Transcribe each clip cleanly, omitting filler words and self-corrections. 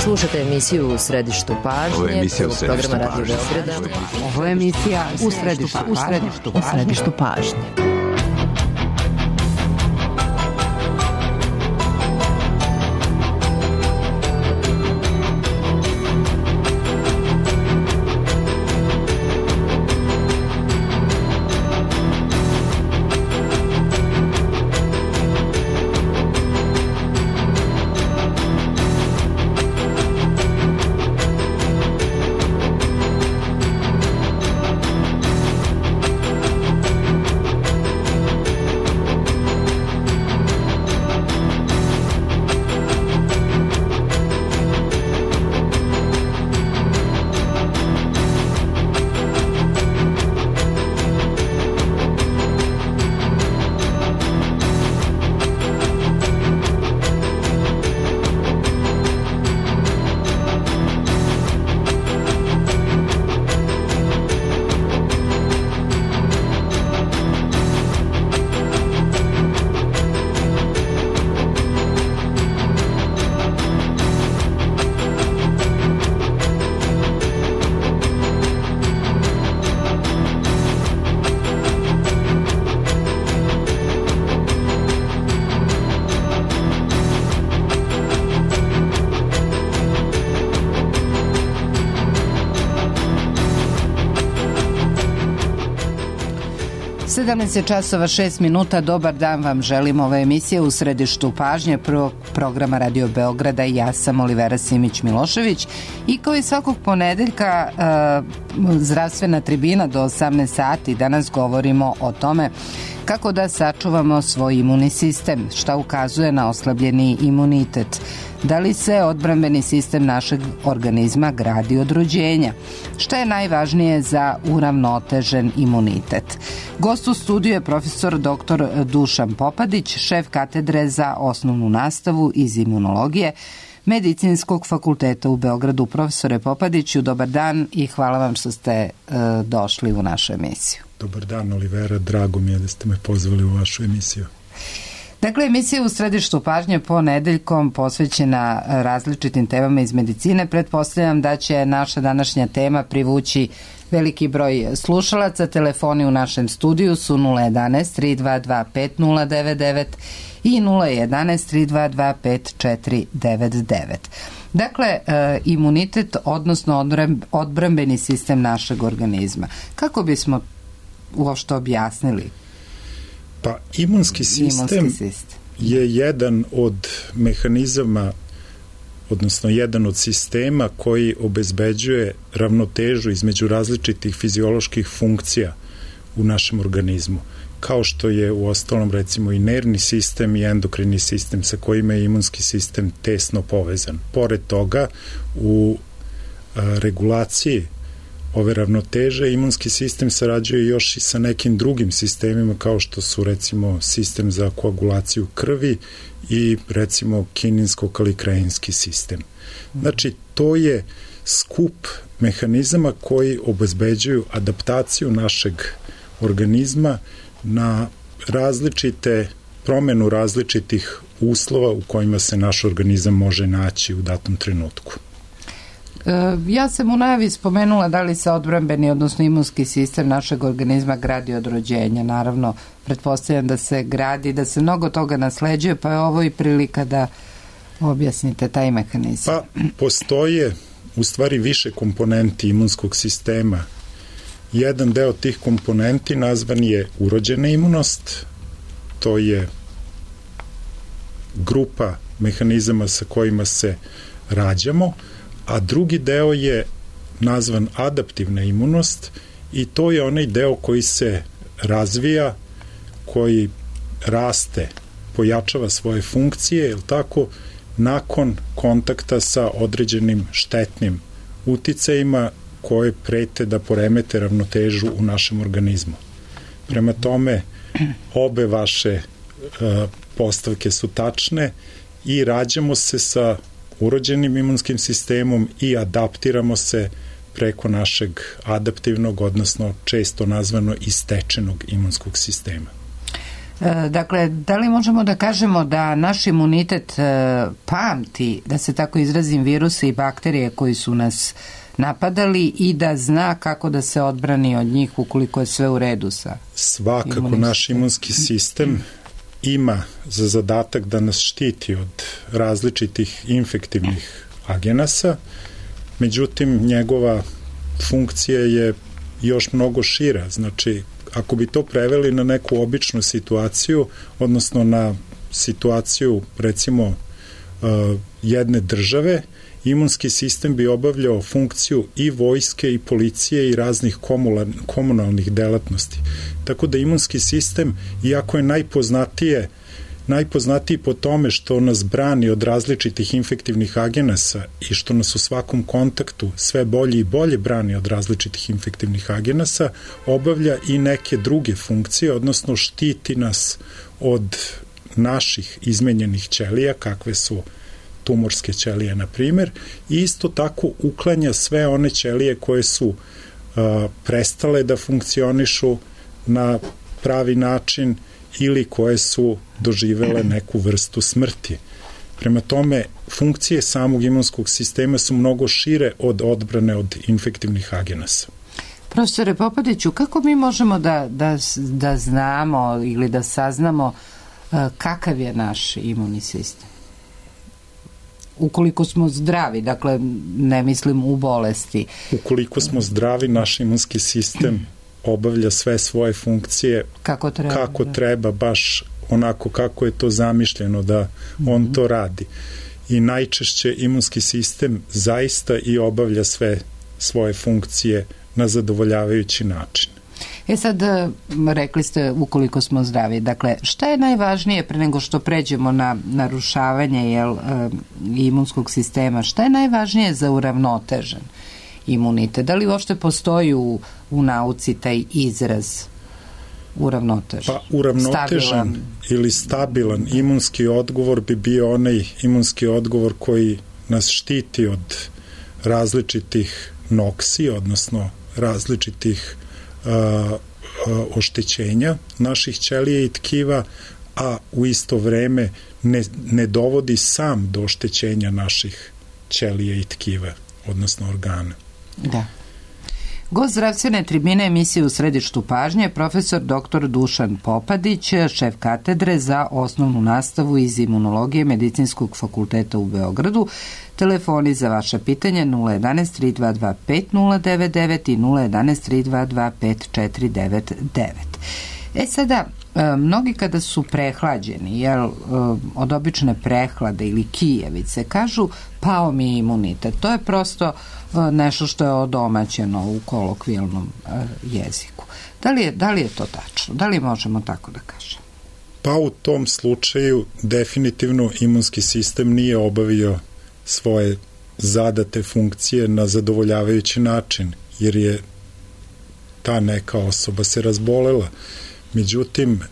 Slušate emisiju U središtu pažnje. Ovo je emisija U središtu programa pažnje. Radio Beograda. Ovo je emisija U središtu pažnje. Časova 6 minuta. Dobar dan vam želim. Ova emisija U središtu pažnje prvog programa Radio Beograda i ja sam Olivera Simić-Milošević i kao i svakog ponedeljka zdravstvena tribina do 18 sati. Danas govorimo o tome kako da sačuvamo svoj imunni sistem, šta ukazuje na oslabljeni imunitet. Da li se odbrambeni sistem našeg organizma gradi od rođenja? Šta je najvažnije za uravnotežen imunitet? Gost u studiju je profesor dr. Dušan Popadić, šef katedre za osnovnu nastavu iz imunologije Medicinskog fakulteta u Beogradu. Profesore Popadiću, dobar dan i hvala vam što ste došli u našu emisiju. Dobar dan, Olivera, drago mi je da ste me pozvali u vašu emisiju. Dakle, emisija U središtu pažnje ponedeljkom posvećena različitim temama iz medicine. Pretpostavljam da će naša današnja tema privući veliki broj slušalaca. Telefoni u našem studiju su 011 322 5099 i 011 322 5499. Dakle, imunitet, odnosno odbrambeni sistem našeg organizma. Kako bismo uopšte objasnili? Pa imunski sistem je jedan od mehanizama, odnosno jedan od sistema koji obezbeđuje ravnotežu između različitih fizioloških funkcija u našem organizmu, kao što je u ostalom recimo i nervni sistem i endokrini sistem sa kojima je imunski sistem tesno povezan. Pored toga, u regulaciji ove ravnoteže imunski sistem sarađuje još i sa nekim drugim sistemima kao što su recimo sistem za koagulaciju krvi i recimo kininsko-kalikreinski sistem. Znači, to je skup mehanizama koji obezbeđuju adaptaciju našeg organizma na promenu različitih uslova u kojima se naš organizam može naći u datom trenutku. Ja sam u najavi spomenula da li se odbrambeni, odnosno imunski sistem našeg organizma gradi od rođenja. Naravno, pretpostavljam da se gradi, da se mnogo toga nasleđuje, pa je ovo i prilika da objasnite taj mehanizam. Pa, postoje u stvari više komponenti imunskog sistema. Jedan deo tih komponenti nazvan je urođena imunost, to je grupa mehanizama sa kojima se rađamo, a drugi deo je nazvan adaptivna imunost i to je onaj deo koji se razvija, koji raste, pojačava svoje funkcije, je li tako, nakon kontakta sa određenim štetnim uticajima koje prete da poremete ravnotežu u našem organizmu. Prema tome, obe vaše postavke su tačne i rađamo se sa urođenim imunskim sistemom i adaptiramo se preko našeg adaptivnog, odnosno često nazvano i stečenog imunskog sistema. Dakle, da li možemo da kažemo da naš imunitet pamti, da se tako izrazim, viruse i bakterije koji su nas napadali i da zna kako da se odbrani od njih ukoliko je sve u redu sa Svakako naš imunski sistem ima za zadatak da nas štiti od različitih infektivnih agenasa, međutim njegova funkcija je još mnogo šira. Znači, ako bi to preveli na neku običnu situaciju, odnosno na situaciju recimo jedne države, imunski sistem bi obavljao funkciju i vojske i policije i raznih komunalnih delatnosti. Tako da imunski sistem, iako je najpoznatiji po tome što nas brani od različitih infektivnih agenasa i što nas u svakom kontaktu sve bolje i bolje brani od različitih infektivnih agenasa, obavlja i neke druge funkcije, odnosno štiti nas od naših izmenjenih ćelija, kakve su tumorske ćelije, na primjer, i isto tako uklanja sve one ćelije koje su prestale da funkcionišu na pravi način ili koje su doživele neku vrstu smrti. Prema tome, funkcije samog imunskog sistema su mnogo šire od odbrane od infektivnih agenasa. Profesore Popadiću, kako mi možemo da znamo ili da saznamo kakav je naš imunni sistem? Ukoliko smo zdravi, dakle ne mislim u bolesti. Ukoliko smo zdravi, naš imunski sistem obavlja sve svoje funkcije kako treba, baš onako kako je to zamišljeno da on to radi. I najčešće imunski sistem zaista i obavlja sve svoje funkcije na zadovoljavajući način. Sad, rekli ste ukoliko smo zdravi. Dakle, šta je najvažnije pre nego što pređemo na narušavanje imunskog sistema? Šta je najvažnije za uravnotežen imunitet? Da li uopšte postoji u nauci taj izraz uravnotežen? Pa uravnotežen ili stabilan imunski odgovor bi bio onaj imunski odgovor koji nas štiti od različitih noksi, odnosno različitih oštećenja naših ćelija i tkiva, a u isto vreme ne dovodi sam do oštećenja naših ćelija i tkiva, odnosno organa. Da. Gost zdravstvene tribine emisije U središtu pažnje je profesor dr. Dušan Popadić, šef katedre za osnovnu nastavu iz imunologije Medicinskog fakulteta u Beogradu. Telefoni za vaša pitanja 011 3225 099 i 011 3225 499. Sada, mnogi kada su prehlađeni, od obične prehlade ili kijevice, kažu pao mi je imunitet. To je prosto nešto što je odomaćeno u kolokvijalnom jeziku. Da li je to tačno? Da li možemo tako da kažemo? Pa u tom slučaju definitivno imunski sistem nije obavio svoje zadate funkcije na zadovoljavajući način, jer je ta neka osoba se razbolela. Međutim,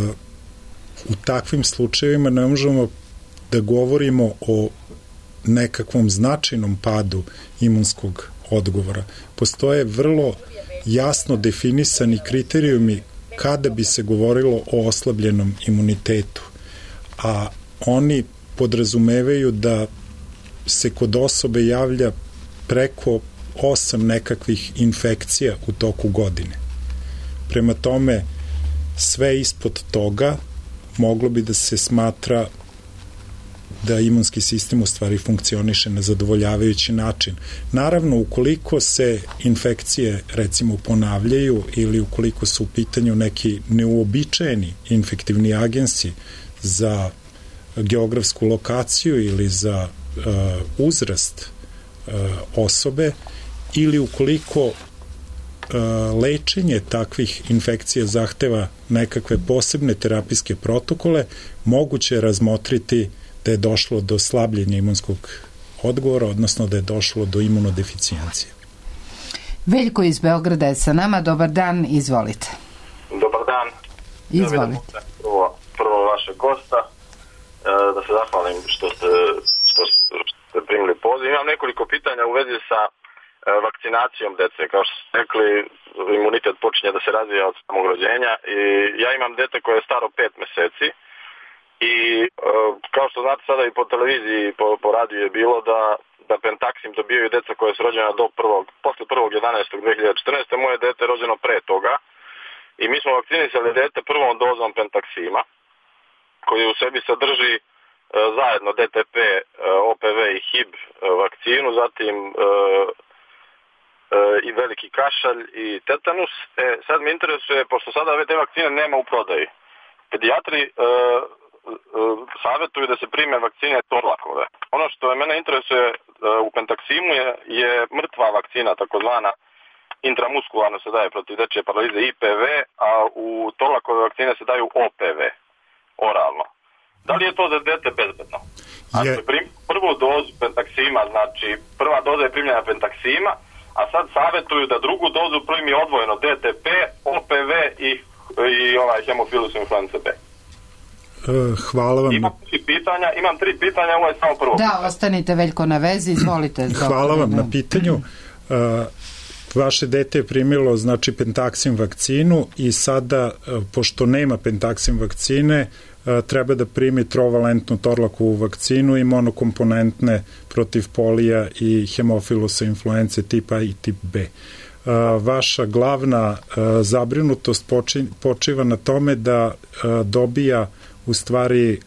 u takvim slučajevima ne možemo da govorimo o nekakvom značajnom padu imunskog odgovora. Postoje vrlo jasno definisani kriterijumi kada bi se govorilo o oslabljenom imunitetu, a oni podrazumevaju da se kod osobe javlja preko 8 nekakvih infekcija u toku godine. Prema tome, sve ispod toga moglo bi da se smatra da imunski sistem u stvari funkcioniše na zadovoljavajući način. Naravno, ukoliko se infekcije recimo ponavljaju ili ukoliko su u pitanju neki neuobičajeni infektivni agensi za geografsku lokaciju ili za uzrast osobe, ili ukoliko lečenje takvih infekcija zahteva nekakve posebne terapijske protokole, moguće je razmotriti da je došlo do slabljenja imunskog odgovora, odnosno da je došlo do imunodeficijencije. Veljko iz Beograda je sa nama. Dobar dan, izvolite. Dobar dan. Izvolite. Prvo vašeg gosta, da se zahvalim što ste primili poziv. Imam nekoliko pitanja u vezi sa vakcinacijom dece. Kao što ste rekli, imunitet počinje da se razvija od samog rođenja i ja imam dete koje je staro 5 meseci i kao što znate sada i po televiziji, po radiju je bilo da Pentaxim dobijaju deca koje su rođena posle 1.11.2014. Moje dete je rođeno pre toga i mi smo vakcinisali dete prvom dozom Pentaxima koji u sebi sadrži zajedno DTP, OPV i HIB vakcinu, zatim i veliki kašalj i tetanus. Sad me interesuje, pošto sada ove te vakcine nema u prodaji, pedijatri savjetuju da se prime vakcine Torlakove. Ono što mene interesuje u Pentaximu je mrtva vakcina, takozvana intramuskularno se daje protiv dečje paralize IPV, a u Torlakove vakcine se daju OPV, oralno. Da li je to za dete bezbedno? Ako prvu dozu Pentaxima, znači prva doza je primljena Pentaxima, a sad savjetuju da drugu dozu primi odvojeno DTP, OPV i hemofilus influenza B. Hvala vam. Imam tri pitanja, ovo je samo prvo. Da, ostanite Veljko na vezi, izvolite. Hvala vam na pitanju. Vaše dete je primilo znači Pentaxim vakcinu i sada, pošto nema Pentaxim vakcine, treba da primi trovalentnu Torlakovu vakcinu i monokomponentne protiv polija i hemofilusa influence tipa A i tip B. Vaša glavna zabrinutost počiva na tome da dobija u stvari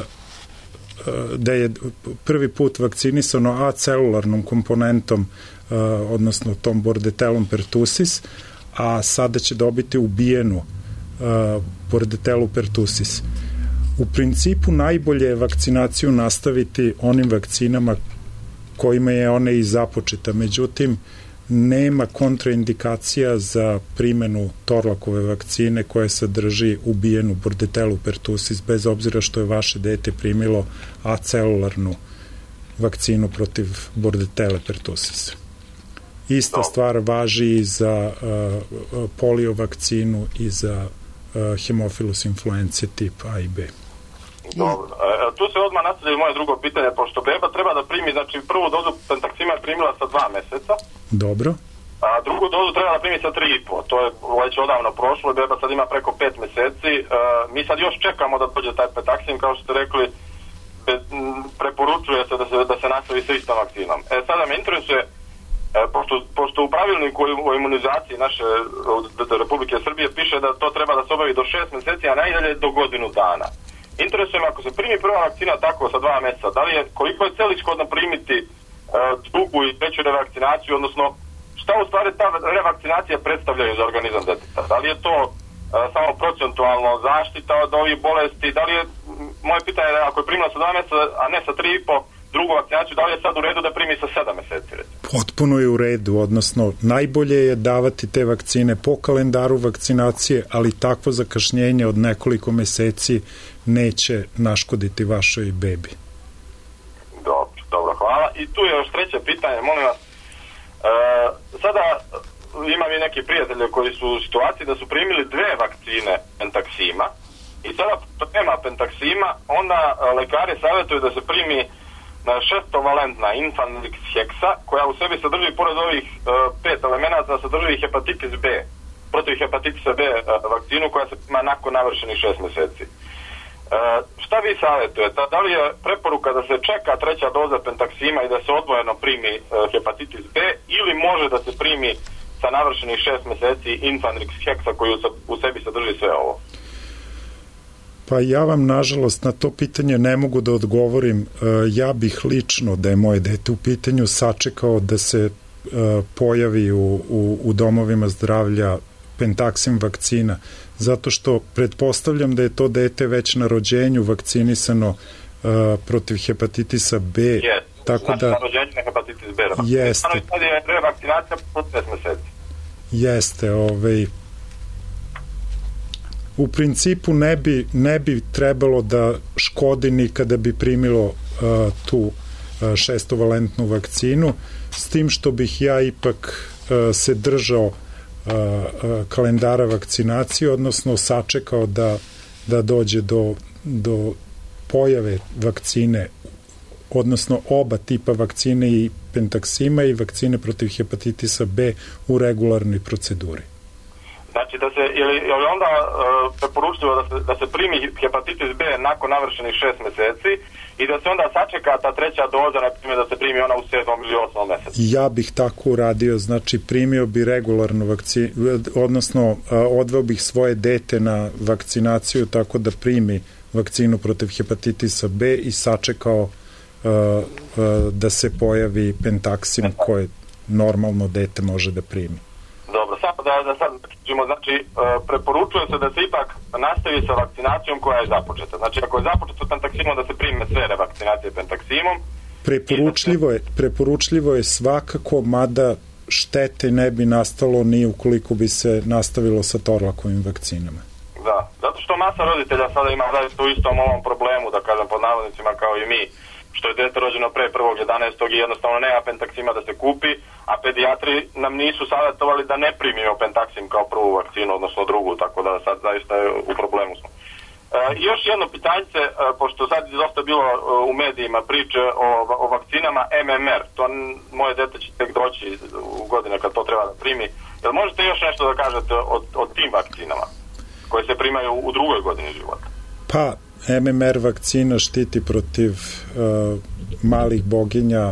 da je prvi put vakcinisano acelularnom komponentom, odnosno tom Bordetellum pertussis, a sada će dobiti ubijenu Bordetellum pertussis. U principu najbolje je vakcinaciju nastaviti onim vakcinama kojima je ona i započeta, međutim nema kontraindikacija za primenu Torlakove vakcine koja sadrži ubijenu Bordetellum pertussis, bez obzira što je vaše dete primilo acelularnu vakcinu protiv Bordetelle pertussis. Ista stvar važi i za polio vakcinu i za hemofilus influence tip A i B. Dobro. Tu se odmah nastavlja moje drugo pitanje, pošto beba treba da primi, znači prvu dozu Pentaxima je primila sa 2 meseca. Dobro. A drugu dozu treba da primi sa 3,5. To je već odavno prošlo i beba sad ima preko 5 meseci. Mi sad još čekamo da dođe taj Pentaxim, kao što ste rekli, preporučuje se da se nastavi sa istom vakcinom. Sada me interesuje, pošto u pravilniku o imunizaciji naše Republike Srbije piše da to treba da se obavi do 6 meseci, a najdalje do godinu dana. Interesuje me, ako se primi prva vakcina tako sa 2 meseca, da li je, koliko je celishodno primiti drugu i treću revakcinaciju, odnosno šta u stvari ta revakcinacija predstavljaju za organizam deteta? Da li je to samo procentualno zaštita od ovih bolesti? Da li je, moje pitanje je, ako je primila sa 2 meseca, a ne sa 3,5, drugu vakcinaciju, da li je sad u redu da primi sa 7 meseci? Potpuno je u redu, odnosno najbolje je davati te vakcine po kalendaru vakcinacije, ali takvo zakašnjenje od nekoliko meseci neće naškoditi vašoj bebi. Dobro, hvala. I tu je još treće pitanje, molim vas. Sada imam i neki prijatelje koji su u situaciji da su primili 2 vakcine Pentaxima i sada nema Pentaxima, onda lekari savjetuju da se primi šestovalentna Infanrix Hexa, koja u sebi sadrži, pored ovih 5 elemenata, sadrži hepatitis B, protiv hepatitisa B vakcinu koja se ima nakon navršenih 6 meseci. Šta vi savjetujete? Da li je preporuka da se čeka treća doza Pentaxima i da se odvojeno primi hepatitis B, ili može da se primi sa navršenih 6 meseci Infanrix Hexa koji u sebi sadrži sve ovo? Pa ja vam nažalost na to pitanje ne mogu da odgovorim. Ja bih lično, da je moje dete u pitanju, sačekao da se pojavi u domovima zdravlja Pentaxim vakcina, zato što pretpostavljam da je to dete već na rođenju vakcinisano protiv hepatitisa B. Tako da na rođenju na hepatitis B. Jeste. Sad je revakcinacija po 5 meseci. Jeste, u principu ne bi trebalo da škodi nikada bi primilo tu šestovalentnu vakcinu, s tim što bih ja ipak se držao kalendara vakcinacije, odnosno sačekao da dođe do pojave vakcine odnosno oba tipa vakcine, i pentaksima i vakcine protiv hepatitisa B, u regularnoj proceduri. Znači, ili onda preporučljivo da se primi hepatitis B nakon navršenih 6 meseci i da se onda sačeka ta treća doza, na primjer da se primi ona u 7. ili 8. mesecu? Ja bih tako uradio, znači primio bi regularnu vakcinu, odnosno odveo bih svoje dete na vakcinaciju tako da primi vakcinu protiv hepatitisa B i sačekao da se pojavi pentaksim koje normalno dete može da primi. Dobro, samo da sad ćemo, znači, preporučuje se da se ipak nastavi sa vakcinacijom koja je započeta. Znači, ako je započeta pentaksimom, da se prime sve revakcinacije pentaksimom. Preporučljivo je svakako, mada štete ne bi nastalo ni ukoliko bi se nastavilo sa Torlakovim vakcinama. Da, zato što masa roditelja sada ima zaista u istom ovom problemu, da kažem pod navodnicima kao i mi, što je dete rođeno pre 1.11. i jednostavno nema pentaksima da se kupi, a pedijatri nam nisu savjetovali da ne primimo pentaksim kao prvu vakcinu, odnosno drugu, tako da sad zaista u problemu smo. Još jedno pitanjce, pošto sad je dosta bilo u medijima priče o vakcinama MMR, to moje dete će tek doći u godine kad to treba da primi. Jel možete još nešto da kažete o tim vakcinama koje se primaju u drugoj godini života? Pa, MMR vakcina štiti protiv malih boginja,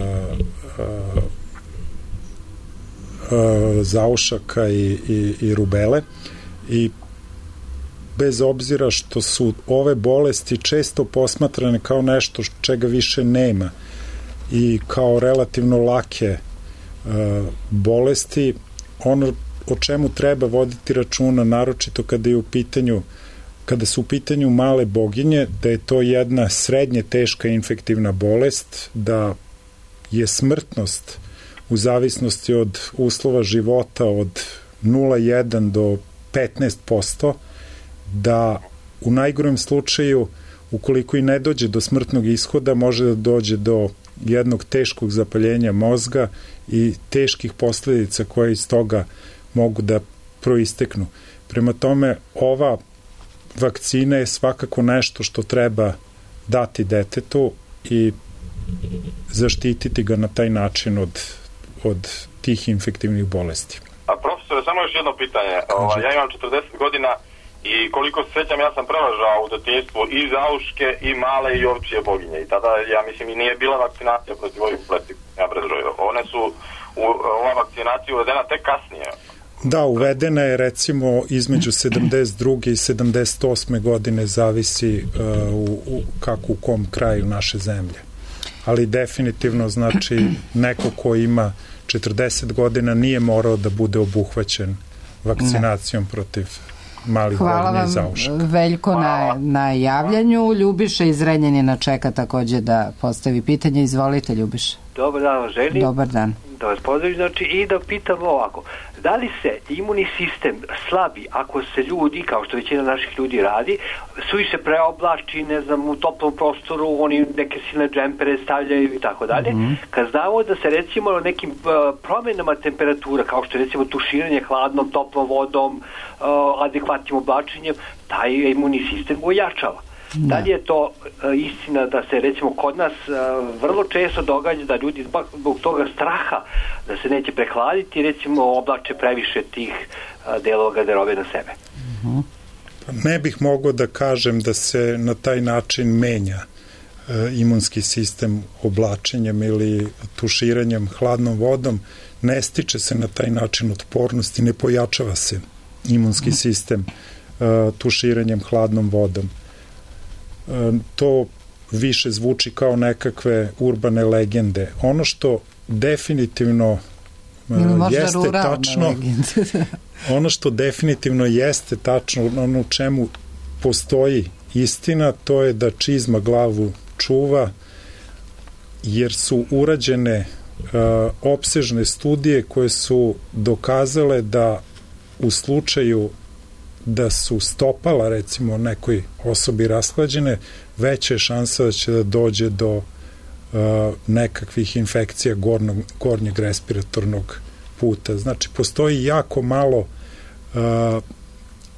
zaušaka i rubele, i bez obzira što su ove bolesti često posmatrane kao nešto čega više nema i kao relativno lake bolesti, ono o čemu treba voditi računa, naročito kada su u pitanju male boginje, da je to jedna srednje teška infektivna bolest, da je smrtnost u zavisnosti od uslova života od 0,1 do 15%, da u najgorem slučaju, ukoliko i ne dođe do smrtnog ishoda, može da dođe do jednog teškog zapaljenja mozga i teških posledica koje iz toga mogu da proisteknu. Prema tome, ova vakcina je svakako nešto što treba dati detetu i zaštititi ga na taj način od tih infektivnih bolesti. A profesore, samo još jedno pitanje. Ja imam 40 godina i koliko se sjećam, ja sam prelažao u detinjstvu i zauške, i male i ovčije boginje. I tada, ja mislim, i nije bila vakcinacija protiv ovih bolesti. Ova vakcinacija uvedena tek kasnije. Da, uvedena je recimo između 72. i 78. godine, zavisi kako u kom kraju naše zemlje. Ali definitivno, znači, neko ko ima 40 godina nije morao da bude obuhvaćen vakcinacijom protiv malih boginja i zaušaka. Hvala vam, Veljko, na javljanju. Ljubiša iz Renjanina čeka takođe da postavi pitanje. Izvolite, Ljubiša. Dobar dan, želim. Dobar dan. Da vas pozdravim, znači, i da pitam ovako. Da li se imunni sistem slabi ako se ljudi, kao što većina naših ljudi radi, suviše preoblači, ne znam, u toplom prostoru, oni neke silne džempere stavljaju i tako dalje. Kad znamo da se recimo nekim promenama temperatura, kao što je recimo tuširanje hladnom, toplom vodom, adekvatnim oblačenjem, taj imunni sistem go ojačava. Da li je to istina da se recimo kod nas vrlo često događa da ljudi zbog toga straha da se neće prehladiti, recimo oblače previše tih delova garderobe na sebe? Ne bih mogao da kažem da se na taj način menja imunski sistem oblačenjem ili tuširanjem hladnom vodom. Ne stiče se na taj način otpornost i ne pojačava se imunski sistem tuširanjem hladnom vodom. To više zvuči kao nekakve urbane legende. Ono što definitivno jeste tačno, ono što definitivno jeste tačno, ono u čemu postoji istina, to je da čizma glavu čuva, jer su urađene opsežne studije koje su dokazale da u slučaju da su stopala, recimo, nekoj osobi rashlađene, veća je šansa da će da dođe do nekakvih infekcija gornjeg respiratornog puta. Znači, postoji jako malo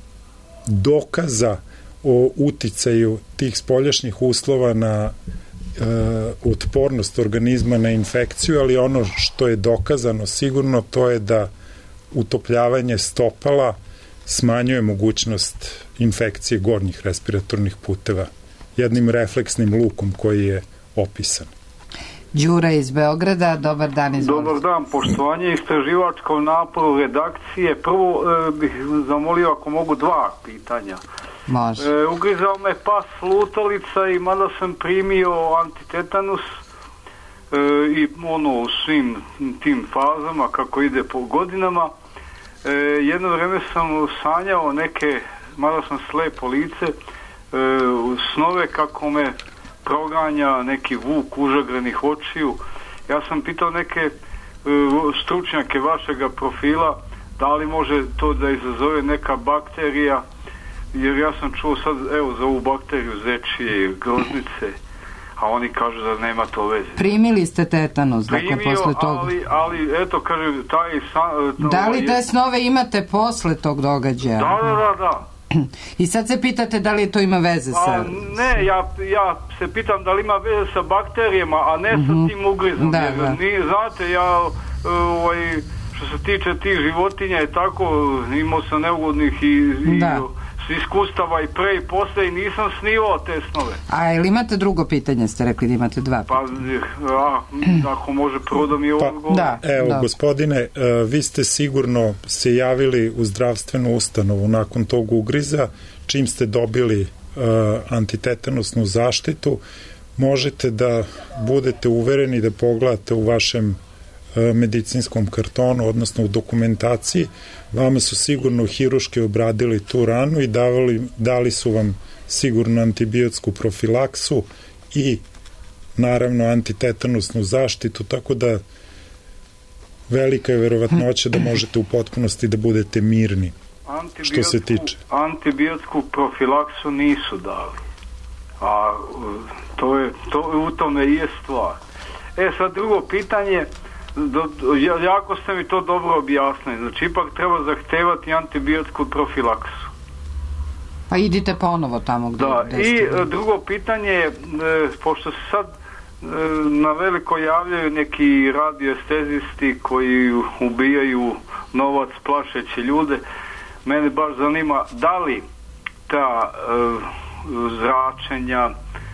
dokaza o uticaju tih spoljašnjih uslova na otpornost organizma na infekciju, ali ono što je dokazano sigurno to je da utopljavanje stopala smanjuje mogućnost infekcije gornjih respiratornih puteva jednim refleksnim lukom koji je opisan. Đura iz Beograda, dobar dan, izvolite. Dobar dan, poštovanje istraživačkom naporu redakcije. Prvo bih zamolio ako mogu 2 pitanja. Može. Ugrizao me pas lutalica i mada sam primio antitetanus i u svim tim fazama kako ide po godinama. Jedno vreme sam sanjao neke, mada sam slepo lice, snove kako me proganja neki vuk užagrenih očiju. Ja sam pitao neke stručnjake vašega profila da li može to da izazove neka bakterija, jer ja sam čuo sad za ovu bakteriju zečije groznice, a oni kažu da nema to veze. Primili ste tetanus, dakle, posle toga? ali eto, kaže, taj... Da li te snove imate posle tog događaja? Da. I sad se pitate da li to ima veze sa... Ne, ja se pitam da li ima veze sa bakterijama, a ne sa tim ugrizom. Da. Znate, ja što se tiče tih životinja i tako, imao sam neugodnih i iskustava i pre i posle i nisam snivao te snove. A ili imate drugo pitanje, ste rekli da imate 2 pitanja? Pa, ako može prvo da mi je odgovor. Evo, gospodine, vi ste sigurno se javili u zdravstvenu ustanovu nakon tog ugriza, čim ste dobili antitetanusnu zaštitu, možete da budete uvereni da pogledate u vašem medicinskom kartonu, odnosno u dokumentaciji. Vama su sigurno hiruški obradili tu ranu i dali su vam sigurno antibiotsku profilaksu i naravno antitetanusnu zaštitu, tako da velika je verovatnoća da možete u potpunosti da budete mirni što se tiče. Antibiotsku profilaksu nisu dali, a u tome i je stvar. Sad drugo pitanje, jako ste mi to dobro objasnili, znači ipak treba zahtevati antibiotsku profilaksu. Pa idite ponovo tamo gde ste. I drugo pitanje, pošto se sad na veliko javljaju neki radioestezisti koji ubijaju novac plašeći ljude, mene baš zanima da li ta zračenja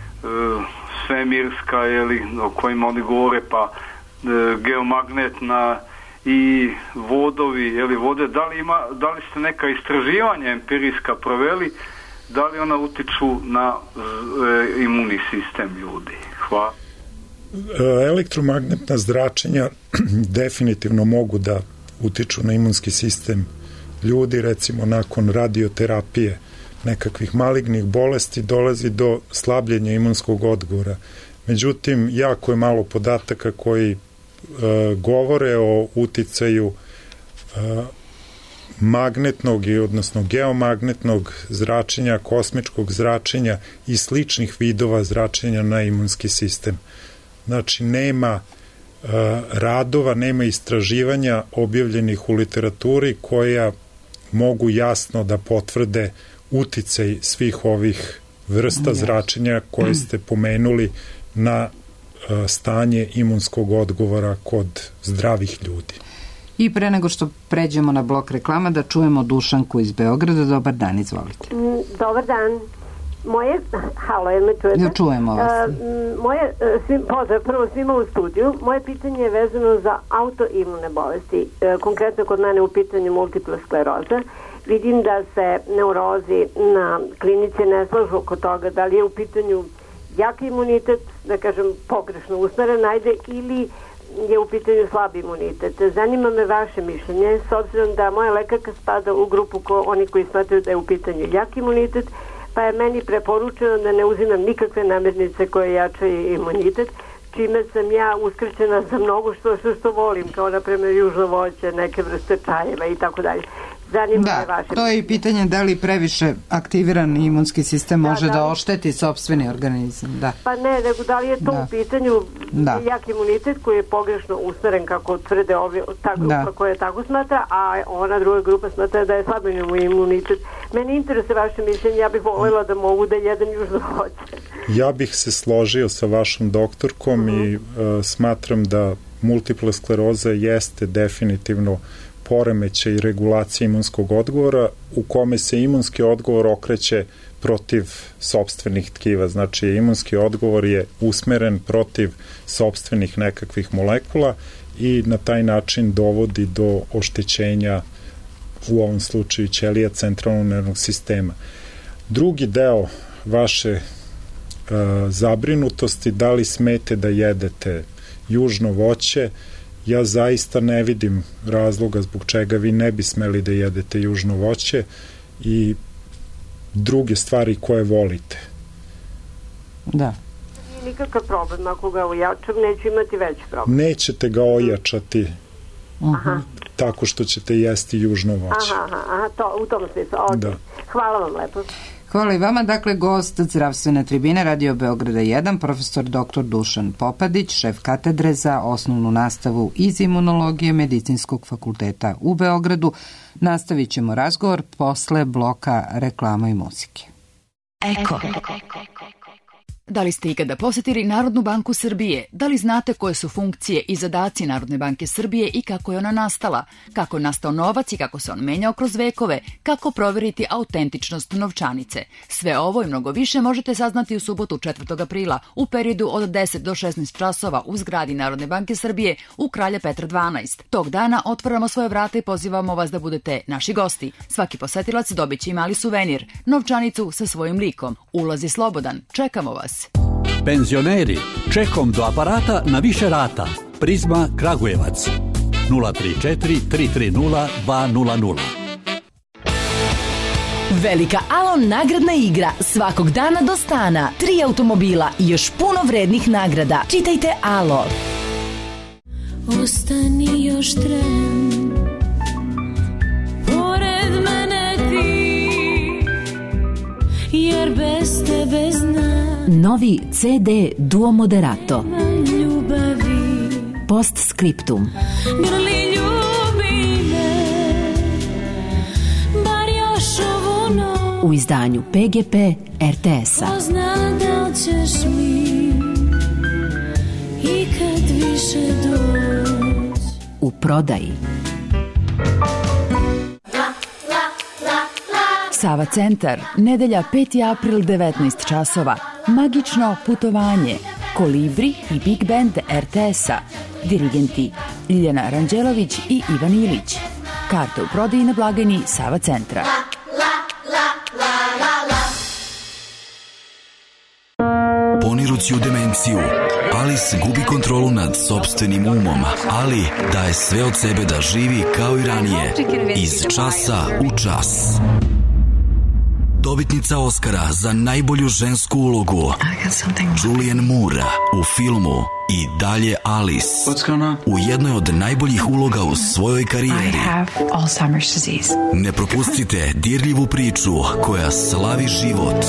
svemirska o kojima oni govore, pa geomagnetna i vodovi, vode, da li ste neka istraživanja empirijska proveli, da li ona utiču na imunni sistem ljudi? Hvala. Elektromagnetna zračenja definitivno mogu da utiču na imunski sistem ljudi, recimo nakon radioterapije nekakvih malignih bolesti dolazi do slabljenja imunskog odgovora. Međutim, jako je malo podataka koji govore o uticaju magnetnog i odnosno geomagnetnog zračenja, kosmičkog zračenja i sličnih vidova zračenja na imunski sistem. Znači, nema radova, nema istraživanja objavljenih u literaturi koja mogu jasno da potvrde uticaj svih ovih vrsta zračenja koje ste pomenuli na stanje imunskog odgovora kod zdravih ljudi. I pre nego što pređemo na blok reklama, da čujemo Dušanku iz Beograda. Dobar dan, izvolite. Dobar dan. Halo, jel me čujete? Čujemo vas. Pozdrav prvo svima u studiju. Moje pitanje je vezano za autoimune bolesti. Konkretno kod mene u pitanju multipla skleroza. Vidim da se neurozi na klinici ne slažu oko toga da li je u pitanju jak imunitet, da kažem pogrešno usmeren, ili je u pitanju slab imunitet. Zanima me vaše mišljenje, s obzirom da moja lekarka spada u grupu oni koji smatraju da je u pitanju jak imunitet, pa je meni preporučeno da ne uzimam nikakve namirnice koje jačaju imunitet, čime sam ja uskraćena za mnogo što volim, kao na primjer južno voće, neke vrste čajeva i tako dalje. Da, to je i pitanje da li previše aktiviran imunski sistem može da ošteti sopstveni organizam. Da. Pa ne, nego da li je to u pitanju jak imunitet koji je pogrešno usmeren kako tvrde ta grupa koja tako smatra, a ona druga grupa smatra da je slab imunitet. Meni interesuje vaše mišljenje, ja bih voljela da mogu da jedem južno voće. Ja bih se složio sa vašom doktorkom i smatram da multipla skleroza jeste definitivno poremećaj i regulacija imunskog odgovora u kome se imunski odgovor okreće protiv sopstvenih tkiva. Znači, imunski odgovor je usmeren protiv sopstvenih nekakvih molekula i na taj način dovodi do oštećenja, u ovom slučaju ćelija centralnog nervnog sistema. Drugi deo vaše zabrinutosti, da li smete da jedete južno voće, ja zaista ne vidim razloga zbog čega vi ne bi smeli da jedete južno voće i druge stvari koje volite. Da. Nije nikakav problem, ako ga ojačam, neću imati veći problem. Nećete ga ojačati tako što ćete jesti južno voće. U tom smislu. Da. Hvala vam lepo. Hvala i vama. Dakle, gost zdravstvene tribine Radio Beograda 1, profesor dr. Dušan Popadić, šef katedre za osnovnu nastavu iz imunologije Medicinskog fakulteta u Beogradu. Nastavit ćemo razgovor posle bloka reklama i muzike. Eko. Da li ste ikada posetili Narodnu banku Srbije? Da li znate koje su funkcije i zadaci Narodne banke Srbije i kako je ona nastala? Kako je nastao novac i kako se on menjao kroz vekove? Kako proveriti autentičnost novčanice? Sve ovo i mnogo više možete saznati u subotu 4. aprila u periodu od 10 do 16 časova u zgradi Narodne banke Srbije u Kralja Petra 12. Tog dana otvaramo svoje vrata i pozivamo vas da budete naši gosti. Svaki posetilac dobit će i mali suvenir, novčanicu sa svojim likom. Ulaz je slobodan. Čekamo vas. Penzioneri, čekom do aparata na više rata. Prizma Kragujevac 034 330 200. Velika Alon nagradna igra svakog dana do stana. 3 automobila i još puno vrednih nagrada. Čitajte Alo. Ostani još tren, pored mene ti, jer bez tebe znam. Novi CD Duo Moderato. Post Scriptum. Grli ljubi me, bar još ovu noć. U izdanju PGP RTS-a. Ko zna da li ćeš mi ikad više doći. U prodaji. Sava centar, nedelja 5. april 19 časova. Magično putovanje, Kolibri i Big Band RTS-a. Dirigenti Ljiljana Ranđelović i Ivan Ilić. Karte u prodaji na blagajni Sava centra. Ponirući u demenciju, Alice gubi kontrolu nad sopstvenim umom, ali daje sve od sebe da živi kao i ranije, iz časa u čas. Dobitnica Oscara za najbolju žensku ulogu Julianne Moore u filmu I dalje Alice, u jednoj od najboljih uloga u svojoj karijeri. Ne propustite dirljivu priču koja slavi život.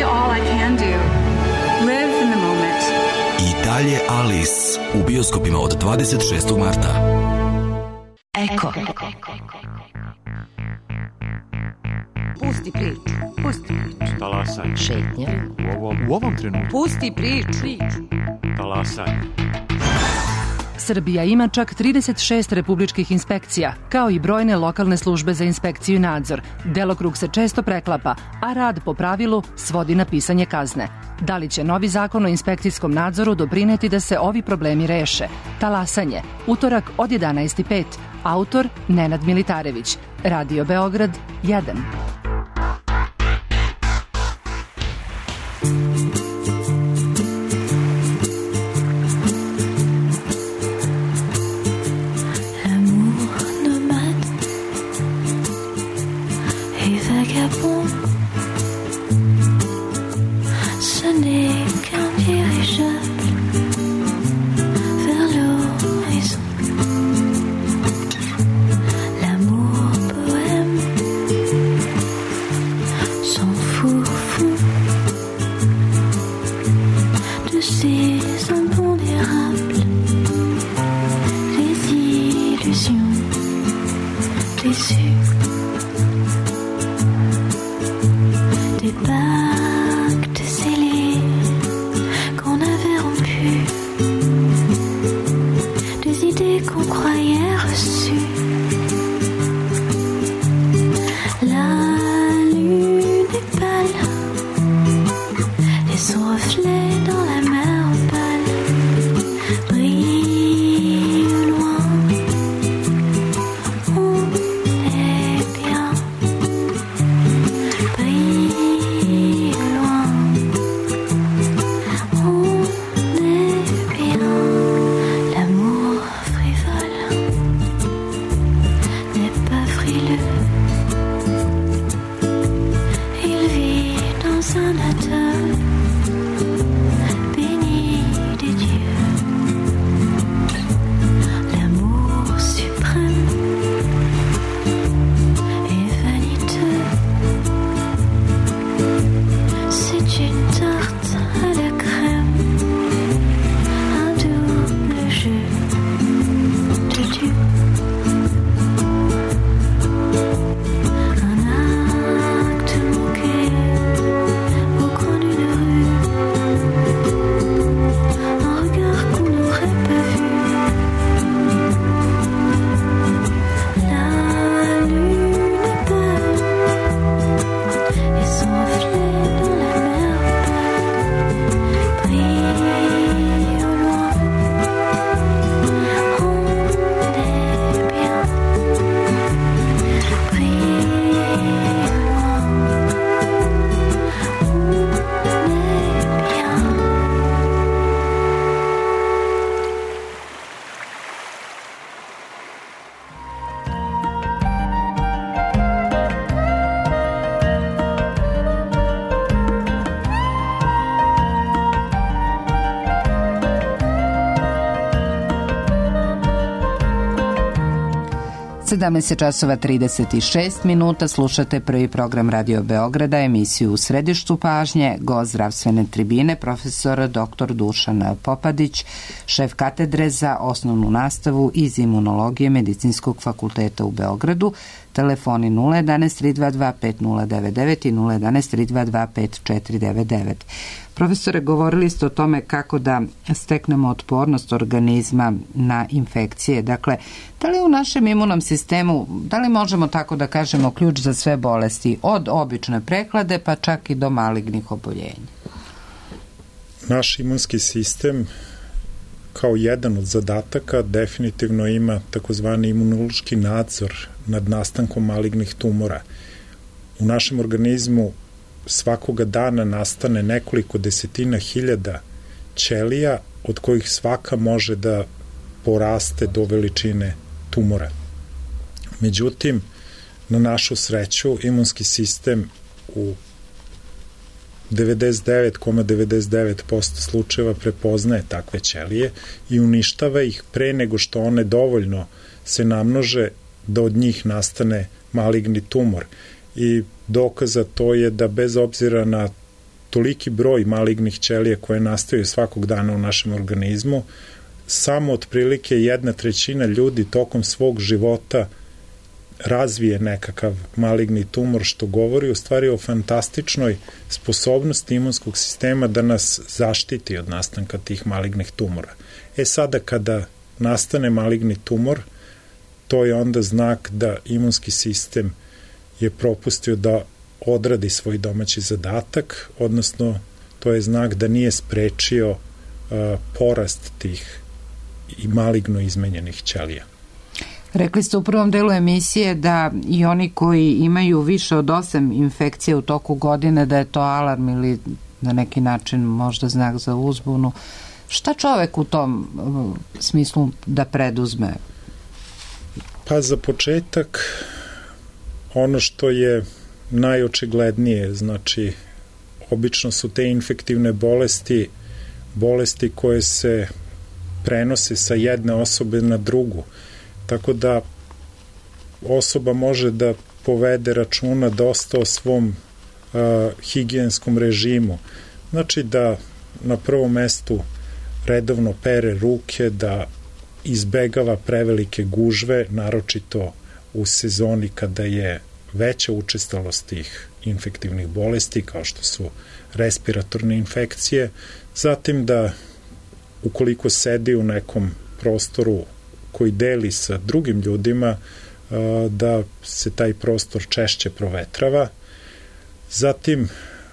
I dalje Alice u bioskopima od 26. marta. Eko. Pusti priču. Talasaj. Šetnja. U ovom trenutku. Pusti priču. Talasaj. Srbija ima čak 36 republičkih inspekcija, kao i brojne lokalne službe za inspekciju i nadzor. Delokrug se često preklapa, a rad po pravilu svodi na pisanje kazne. Da li će novi zakon o inspekcijskom nadzoru doprineti da se ovi problemi reše? Talasanje. Utorak od 11:05. Autor Nenad Militarević. Radio Beograd 1. L'amour poème de ces impondérables, les illusions déçues, des pactes scellés qu'on avait rompus, des idées qu'on croyait reçues. La lune est pâle et son reflet dans la mer opale brille au loin. On est bien, brille au loin. On est bien. L'amour frivole n'est pas frileux. Il vit dans un atoll béni des dieux. L'amour suprême est vaniteux. C'est une tarte à la crème, un double jeu de dupes. Un acte manqué au coin d'une rue, un regard qu'on n'aurait pas vu. La lune est pâle et son reflet dans la mer opale brille au loin. On est bien, brille au loin. On est bien. Sedamnaest časova 36 minuta, slušate prvi program Radio Beograda, emisiju U središtu pažnje, gost zdravstvene tribine, profesor dr. Dušan Popadić, šef katedre za osnovnu nastavu iz imunologije Medicinskog fakulteta u Beogradu. Telefoni 011 322 5099 i 011 322 5499. Profesore, govorili ste o tome kako da steknemo otpornost organizma na infekcije. Dakle, da li u našem imunom sistemu, da li možemo tako da kažemo ključ za sve bolesti, od obične prehlade pa čak i do malignih oboljenja? Naš imunski sistem kao jedan od zadataka definitivno ima takozvani imunološki nadzor nad nastankom malignih tumora. U našem organizmu svakoga dana nastane nekoliko desetina hiljada ćelija, od kojih svaka može da poraste do veličine tumora. Međutim, na našu sreću, imunski sistem u 99,99% slučajeva prepoznaje takve ćelije i uništava ih pre nego što one dovoljno se namnože da od njih nastane maligni tumor. I dokaz za to je da bez obzira na toliki broj malignih ćelija koje nastaju svakog dana u našem organizmu, samo otprilike 1/3 ljudi tokom svog života razvije nekakav maligni tumor, što govori u stvari o fantastičnoj sposobnosti imunskog sistema da nas zaštiti od nastanka tih malignih tumora. Sada kada nastane maligni tumor, to je onda znak da imunski sistem je propustio da odradi svoj domaći zadatak, odnosno to je znak da nije sprečio porast tih i maligno izmenjenih ćelija. Rekli ste u prvom delu emisije da i oni koji imaju više od 8 infekcija u toku godine, da je to alarm ili na neki način možda znak za uzbunu. Šta čovek u tom smislu da preduzme? Pa za početak ono što je najočiglednije, znači obično su te infektivne bolesti koje se prenose sa jedne osobe na drugu, tako da osoba može da povede računa dosta o svom higijenskom režimu, znači da na prvom mestu redovno pere ruke, da izbegava prevelike gužve, naročito u sezoni kada je veća učestalost tih infektivnih bolesti, kao što su respiratorne infekcije, zatim da ukoliko sedi u nekom prostoru koji deli sa drugim ljudima, da se taj prostor češće provetrava. Zatim,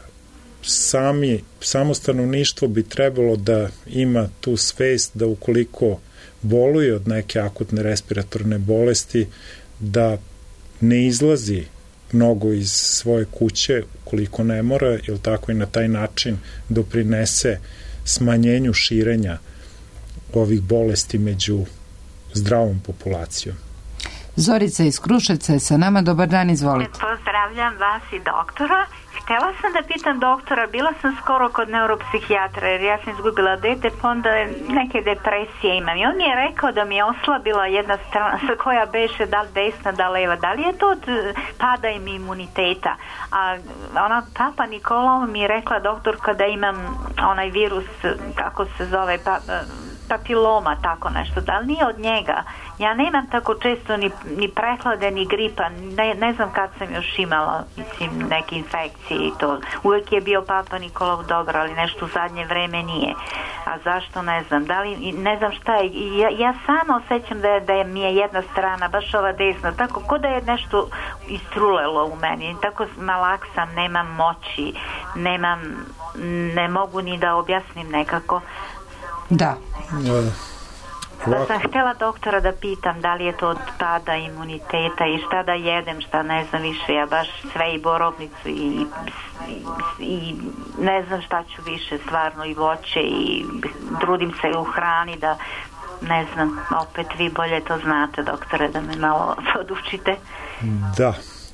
samo stanovništvo bi trebalo da ima tu svest da ukoliko boluje od neke akutne respiratorne bolesti, da ne izlazi mnogo iz svoje kuće ukoliko ne mora, jer tako i na taj način doprinese smanjenju širenja ovih bolesti među zdravom populacijom. Zorica iz Kruševca je sa nama. Dobar dan, izvolite. Pozdravljam vas i doktora. Htela sam da pitam doktora, bila sam skoro kod neuropsihijatra jer ja sam izgubila dete, pa onda neke depresije imam. I on mi je rekao da mi je oslabila jedna strana sa koja beše, da li desna, da li leva. Da li je to od pada im imuniteta? A ona Papa Nikolao mi je rekla, doktorka, da imam onaj virus, kako se zove, papiloma, tako nešto. Da li nije od njega? Ja nemam tako često ni prehlade, ni gripa. Ne znam kad sam još imala, mislim, neke infekcije i to. Uvijek je bio Papa Nikolao dobro, ali nešto u zadnje vreme nije. A zašto, ne znam. Da li, ne znam šta je. Ja sama osjećam da mi je jedna strana, baš ova desna, tako ko da je nešto istrulelo u meni. Tako malak sam, nemam moći, ne mogu ni da objasnim nekako. Da. Pa sam htjela doktora da pitam da li je to od pada imuniteta i šta da jedem, šta ne znam više, ja baš sve i borovnicu i ne znam šta ću više, stvarno i voće i trudim se u hrani da ne znam, opet vi bolje to znate, doktore, da me malo podučite. Da,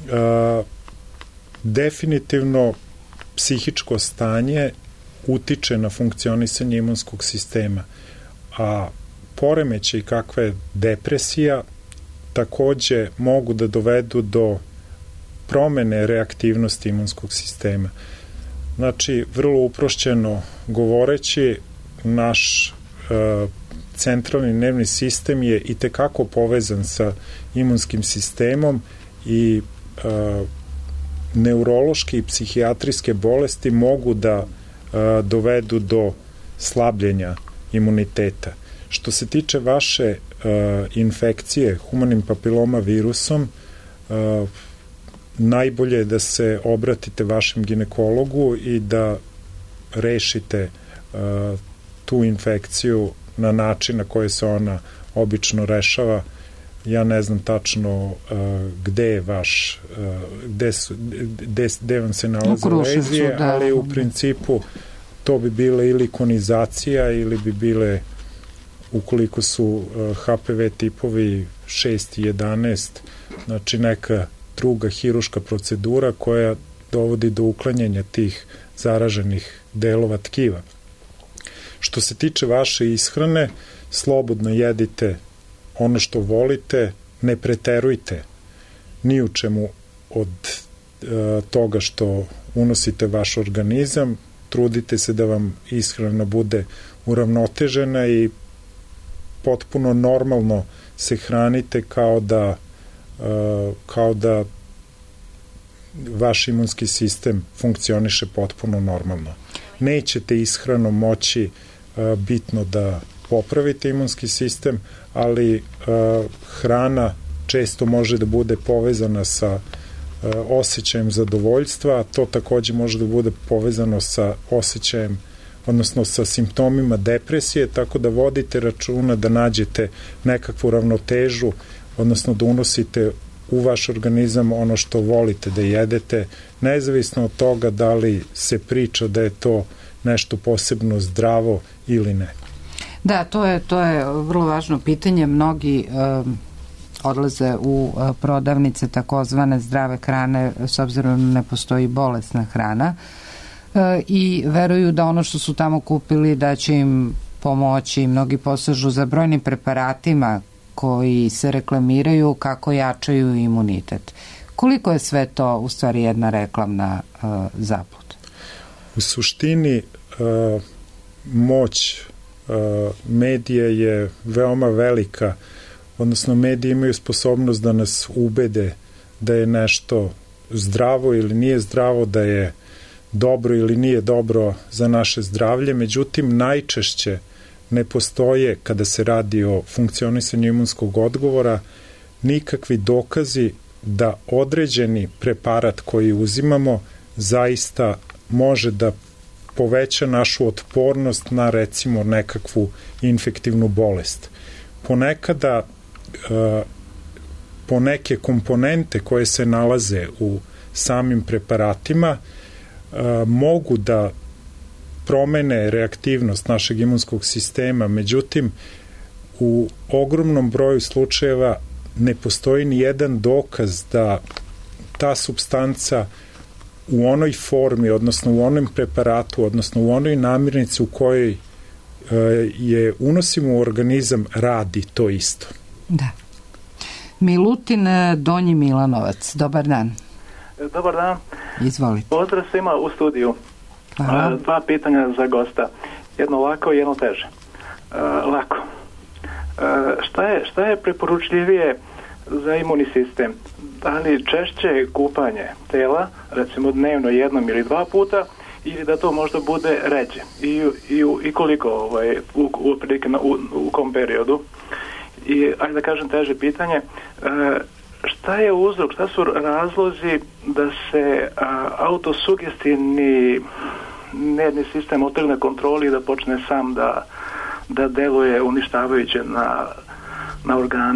definitivno psihičko stanje utiče na funkcionisanje imunskog sistema, a poremećaj kakva je depresija takođe mogu da dovedu do promene reaktivnosti imunskog sistema. Znači, vrlo uprošćeno govoreći, naš centralni nervni sistem je i tekako povezan sa imunskim sistemom i neurološke i psihijatrijske bolesti mogu da dovedu do slabljenja imuniteta. Što se tiče vaše infekcije humanim papiloma virusom, najbolje je da se obratite vašem ginekologu i da rešite tu infekciju na način na koji se ona obično rešava. Ja ne znam tačno gde je vaš, gde vam se nalaze lezije, ali u principu to bi bile ili konizacija ili bi bile, ukoliko su HPV tipovi 6 i 11, znači neka druga hiruška procedura koja dovodi do uklanjanja tih zaraženih delova tkiva. Što se tiče vaše ishrane, slobodno jedite ono što volite, ne preterujte ni u čemu od toga što unosite vaš organizam, trudite se da vam ishrana bude uravnotežena i potpuno normalno se hranite kao da vaš imunski sistem funkcioniše potpuno normalno. Nećete ishranom moći bitno da popravite imunski sistem, ali hrana često može da bude povezana sa osjećajem zadovoljstva, a to takođe može da bude povezano sa osjećajem, odnosno sa simptomima depresije, tako da vodite računa da nađete nekakvu ravnotežu, odnosno da unosite u vaš organizam ono što volite da jedete, nezavisno od toga da li se priča da je to nešto posebno zdravo ili ne. Da, to je vrlo važno pitanje. Mnogi odlaze u prodavnice takozvane zdrave hrane s obzirom da ne postoji bolesna hrana i veruju da ono što su tamo kupili da će im pomoći. Mnogi posežu za brojnim preparatima koji se reklamiraju kako jačaju imunitet. Koliko je sve to u stvari jedna reklamna zablud? U suštini moć medija je veoma velika, odnosno mediji imaju sposobnost da nas ubede da je nešto zdravo ili nije zdravo, da je dobro ili nije dobro za naše zdravlje, međutim najčešće ne postoje, kada se radi o funkcionisanju imunskog odgovora, nikakvi dokazi da određeni preparat koji uzimamo zaista može da poveća našu otpornost na recimo nekakvu infektivnu bolest. Ponekada po neke komponente koje se nalaze u samim preparatima mogu da promene reaktivnost našeg imunskog sistema, međutim u ogromnom broju slučajeva ne postoji ni jedan dokaz da ta supstanca u onoj formi, odnosno u onom preparatu, odnosno u onoj namirnici u kojoj je unosimo u organizam radi to isto. Da. Milutin Donji Milanovac, dobar dan. Dobar dan. Izvolite. Pozdrav svima u studiju. Dva pitanja za gosta. Jedno lako i jedno teže. Lako. Šta je preporučljivije za imunni sistem? Da li češće kupanje tela, recimo dnevno jednom ili 2 puta, ili da to možda bude ređe? I koliko u kom periodu? I ajde da kažem teže pitanje, šta je uzrok, šta su razlozi da se autosugestivni nervni sistem otrgne kontroli i da počne sam da deluje uništavajuće na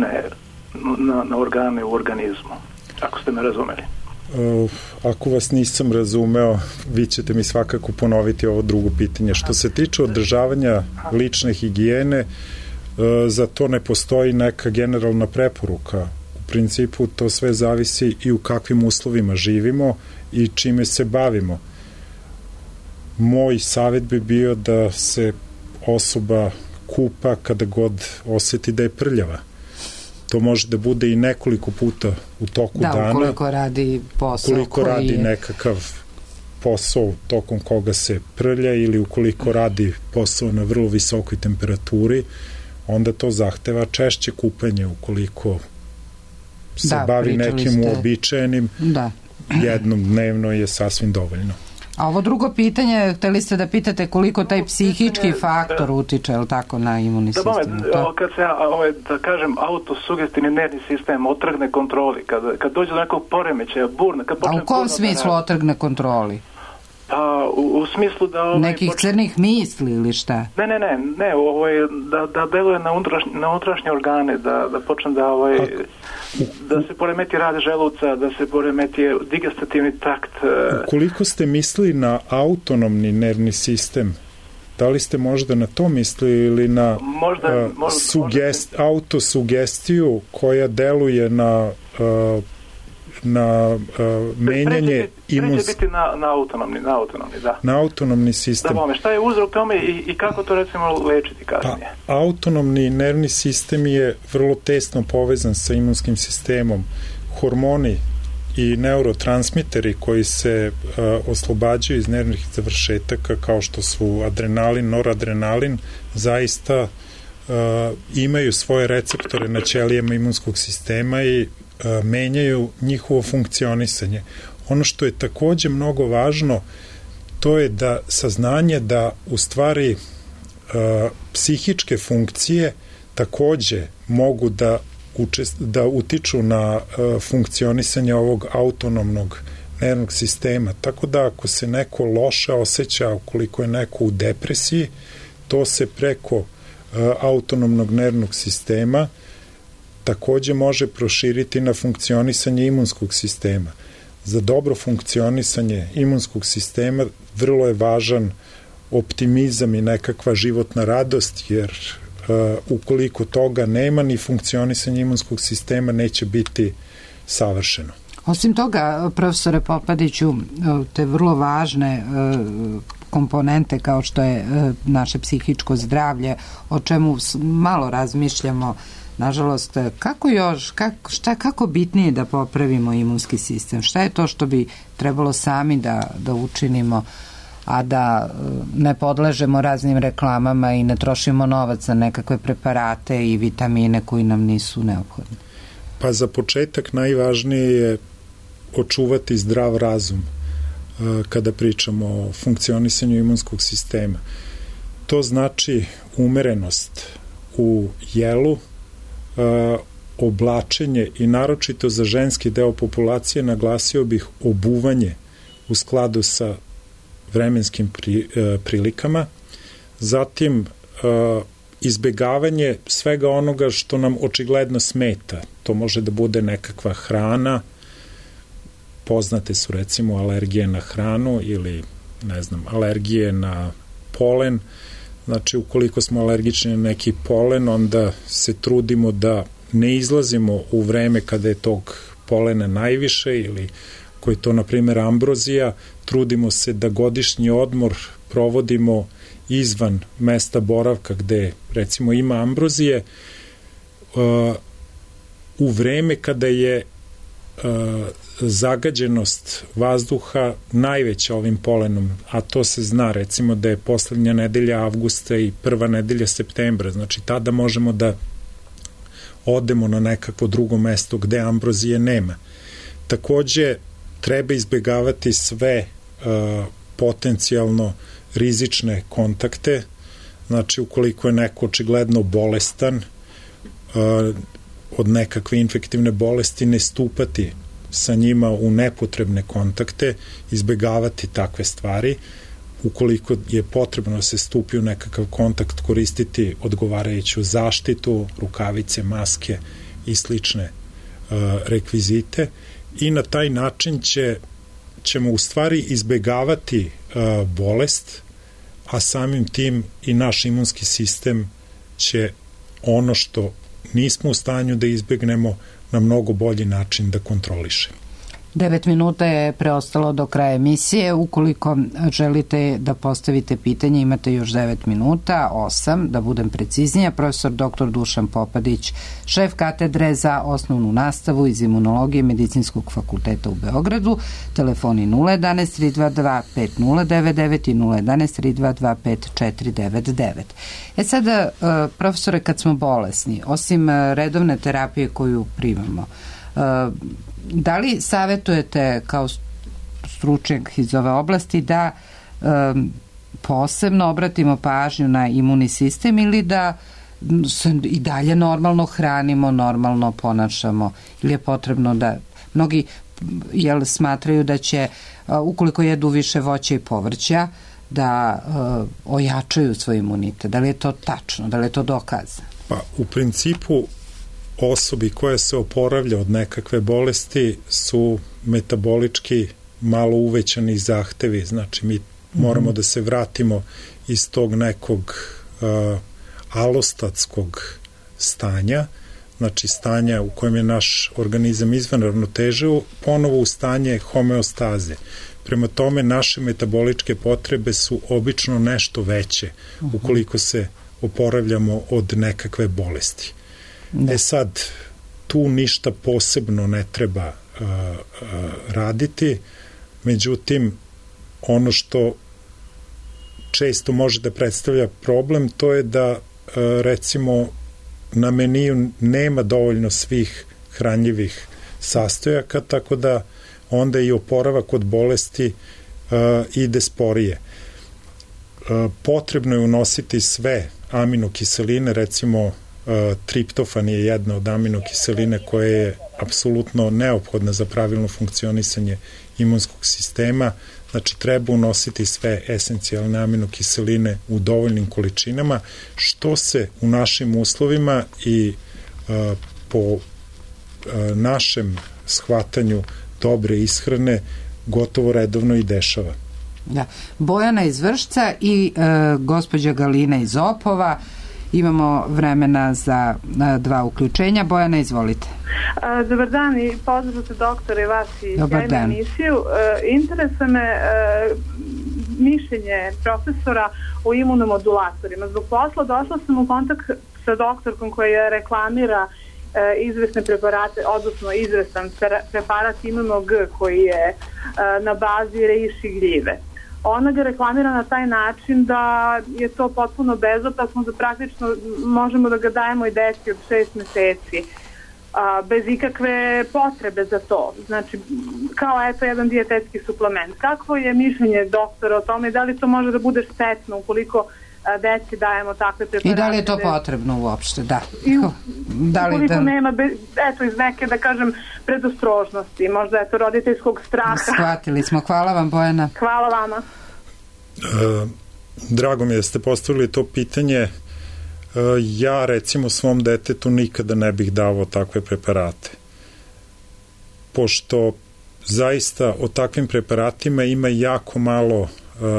organe u organizmu, ako ste me razumeli? Ako vas nisam razumeo, vi ćete mi svakako ponoviti ovo drugo pitanje. Što se tiče održavanja lične higijene, za to ne postoji neka generalna preporuka. U principu to sve zavisi i u kakvim uslovima živimo i čime se bavimo. Moj savjet bi bio da se osoba kupa kada god oseti da je prljava. To može da bude i nekoliko puta u toku dana. Da, ukoliko radi posao ukoliko radi nekakav posao tokom koga se prlja ili ukoliko radi posao na vrlo visokoj temperaturi, onda to zahteva češće kupanje. Ukoliko se bavi nekim uobičajenim, jednom dnevno je sasvim dovoljno. A ovo drugo pitanje, hteli ste da pitate koliko taj psihički faktor utiče, je li tako, na imunni sistem? Kad se, da kažem, autosugestivni nervni sistem otrgne kontroli, kad dođe do nekog poremećaja, burna... A u kom smislu otrgne kontroli? Pa, u smislu da... Nekih crnih misli ili šta? Ne, da deluje na unutrašnje organe, da počne da se poremeti rad želuca, da se poremeti digestativni trakt. Ukoliko ste mislili na autonomni nervni sistem, da li ste možda na to mislili ili na autosugestiju koja deluje na menjanje imunskog... Preće biti na autonomni, da. Na autonomni sistem. Da, šta je uzrok tome i kako to recimo lečiti kasnije? Autonomni nervni sistem je vrlo tesno povezan sa imunskim sistemom. Hormoni i neurotransmiteri koji se oslobađaju iz nervnih završetaka, kao što su adrenalin, noradrenalin, zaista imaju svoje receptore na ćelijama imunskog sistema i menjaju njihovo funkcionisanje. Ono što je takođe mnogo važno, to je da saznanje da u stvari psihičke funkcije takođe mogu da utiču na funkcionisanje ovog autonomnog nervnog sistema. Tako da ako se neko loše osjeća, ukoliko je neko u depresiji, to se preko autonomnog nervnog sistema takođe može proširiti na funkcionisanje imunskog sistema. Za dobro funkcionisanje imunskog sistema vrlo je važan optimizam i nekakva životna radost, jer ukoliko toga nema, ni funkcionisanje imunskog sistema neće biti savršeno. Osim toga, profesore Popadiću, te vrlo važne komponente kao što je naše psihičko zdravlje, o čemu malo razmišljamo, nažalost, kako bitnije da popravimo imunski sistem? Šta je to što bi trebalo sami da učinimo a da ne podležemo raznim reklamama i ne trošimo novac na nekakve preparate i vitamine koji nam nisu neophodni? Pa za početak najvažnije je očuvati zdrav razum kada pričamo o funkcionisanju imunskog sistema. To znači umerenost u jelu, oblačenje i naročito za ženski deo populacije naglasio bih obuvanje u skladu sa vremenskim prilikama, zatim izbegavanje svega onoga što nam očigledno smeta. To može da bude nekakva hrana, poznate su recimo alergije na hranu ili ne znam, alergije na polen. Znači ukoliko smo alergični na neki polen, onda se trudimo da ne izlazimo u vreme kada je tog polena najviše ili koji je to na primjer ambrozija, trudimo se da godišnji odmor provodimo izvan mesta boravka gde recimo ima ambrozije u vreme kada je zagađenost vazduha najveća ovim polenom, a to se zna recimo da je poslednja nedelja avgusta i prva nedelja septembra, znači tada možemo da odemo na nekakvo drugo mesto gde ambrozije nema. Takođe treba izbegavati sve potencijalno rizične kontakte, znači ukoliko je neko očigledno bolestan od nekakve infektivne bolesti, ne stupati sa njima u nepotrebne kontakte, izbegavati takve stvari. Ukoliko je potrebno da se stupi u nekakav kontakt, koristiti odgovarajuću zaštitu, rukavice, maske i slične rekvizite i na taj način ćemo u stvari izbegavati bolest, a samim tim i naš imunski sistem će ono što nismo u stanju da izbegnemo na mnogo bolji način da kontroliše. 9 minuta je preostalo do kraja emisije. Ukoliko želite da postavite pitanje, imate još 9 minuta, 8, da budem preciznija. Profesor dr. Dušan Popadić, šef katedre za osnovnu nastavu iz imunologije Medicinskog fakulteta u Beogradu. Telefoni 011 322 5099 i 011 322 5499. Sada, profesore, kad smo bolesni, osim redovne terapije koju primamo, da li savjetujete kao stručnjak iz ove oblasti da posebno obratimo pažnju na imunni sistem ili da se i dalje normalno hranimo, normalno ponašamo, ili je potrebno da mnogi smatraju da će ukoliko jedu više voća i povrća da ojačaju svoj imunitet? Da li je to tačno? Da li je to dokazano? Pa u principu osobi koja se oporavlja od nekakve bolesti su metabolički malo uvećani zahtevi, znači mi moramo da se vratimo iz tog nekog alostatskog stanja, znači stanja u kojem je naš organizam izvan ravnoteže, ponovo u stanje homeostaze. Prema tome, naše metaboličke potrebe su obično nešto veće ukoliko se oporavljamo od nekakve bolesti. Sad, tu ništa posebno ne treba raditi, međutim, ono što često može da predstavlja problem, to je da, recimo, na meniju nema dovoljno svih hranjivih sastojaka, tako da onda i oporavak od bolesti ide sporije. Potrebno je unositi sve aminokiseline, recimo triptofan je jedna od aminokiseline koja je apsolutno neophodna za pravilno funkcionisanje imunskog sistema, znači treba unositi sve esencijalne aminokiseline u dovoljnim količinama, što se u našim uslovima i po našem shvatanju dobre ishrane gotovo redovno i dešava. Da. Bojana iz Vršca i gospođa Galina iz Opova. Imamo vremena za 2 uključenja. Bojana, izvolite. Dobar dan i pozdravite doktore i vas i sjajnu emisiju. Interesuje me mišljenje profesora o imunomodulatorima. Zbog posla došla sam u kontakt sa doktorkom koja reklamira izvesne preparate, odnosno izvestan preparat Imunog koji je na bazi reishi gljive. ona ga reklamira na taj način da je to potpuno bezopasno, da praktično možemo da ga dajemo i deci od 6 meseci. Bez ikakve potrebe za to. Znači, kao eto jedan dijetetski suplement. Kakvo je mišljenje doktora o tome? Da li to može da bude štetno ukoliko deci dajemo takve preparate? I da li je to potrebno uopšte? Da. Ukoliko nema, eto, iz neke, da kažem, predostrožnosti, možda eto roditeljskog straha. Shvatili smo. Hvala vam, Bojana. Hvala vama. Drago mi je da ste postavili to pitanje. Ja recimo svom detetu nikada ne bih davao takve preparate, pošto zaista o takvim preparatima ima jako malo